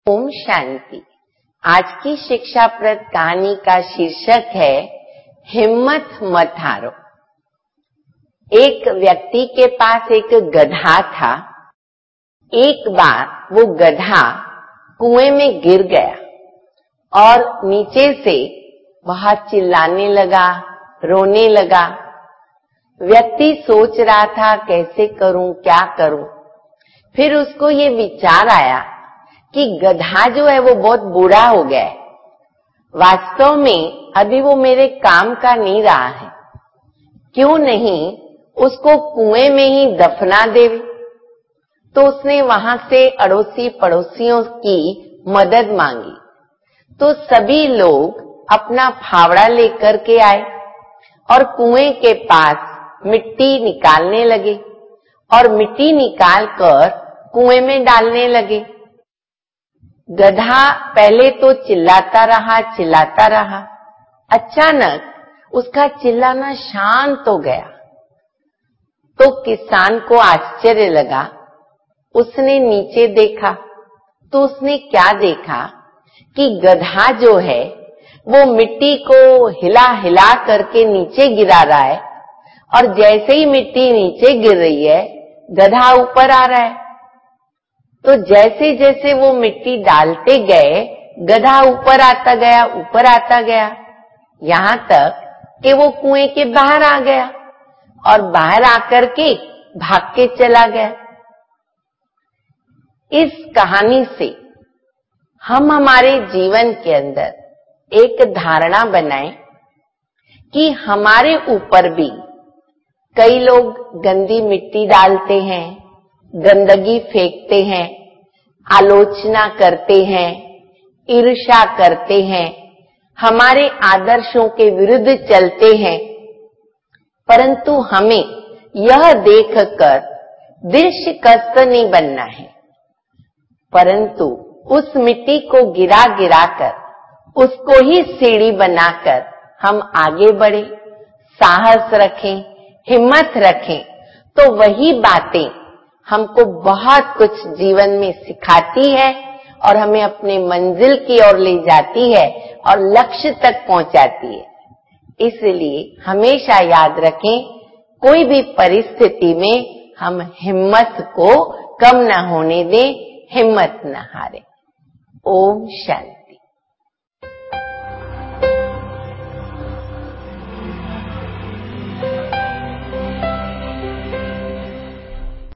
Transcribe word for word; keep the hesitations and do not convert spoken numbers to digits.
ओम शांति। आज की शिक्षाप्रद कहानी का शीर्षक है हिम्मत मत हारो। एक व्यक्ति के पास एक गधा था। एक बार वो गधा कुएं में गिर गया और नीचे से बहुत चिल्लाने लगा, रोने लगा। व्यक्ति सोच रहा था कैसे करूं, क्या करूं। फिर उसको ये विचार आया कि गधा जो है वो बहुत बूढ़ा हो गया है, वास्तव में अभी वो मेरे काम का नहीं रहा है, क्यों नहीं उसको कुएं में ही दफना दे। तो उसने वहां से अड़ोसी पड़ोसियों की मदद मांगी। तो सभी लोग अपना फावड़ा लेकर के आए और कुएं के पास मिट्टी निकालने लगे और मिट्टी निकालकर कुएं में डालने लगे। गधा पहले तो चिल्लाता रहा चिल्लाता रहा। अचानक उसका चिल्लाना शांत हो गया। तो किसान को आश्चर्य लगा। उसने नीचे देखा तो उसने क्या देखा कि गधा जो है वो मिट्टी को हिला हिला करके नीचे गिरा रहा है और जैसे ही मिट्टी नीचे गिर रही है गधा ऊपर आ रहा है। तो जैसे जैसे वो मिट्टी डालते गए गधा ऊपर आता गया ऊपर आता गया, यहां तक कि वो कुएं के बाहर आ गया और बाहर आकर के भाग के चला गया। इस कहानी से हम हमारे जीवन के अंदर एक धारणा बनाएं कि हमारे ऊपर भी कई लोग गंदी मिट्टी डालते हैं, गंदगी फेंकते हैं, आलोचना करते हैं, ईर्ष्या करते हैं, हमारे आदर्शों के विरुद्ध चलते हैं। परंतु हमें यह देखकर दिल शिकस्त नहीं बनना है, परंतु उस मिट्टी को गिरा गिरा कर उसको ही सीढ़ी बनाकर हम आगे बढ़े, साहस रखें, हिम्मत रखें। तो वही बातें हमको बहुत कुछ जीवन में सिखाती है और हमें अपने मंजिल की ओर ले जाती है और लक्ष्य तक पहुंचाती है। इसलिए हमेशा याद रखें, कोई भी परिस्थिति में हम हिम्मत को कम न होने दें, हिम्मत न हारें। ओम शांति।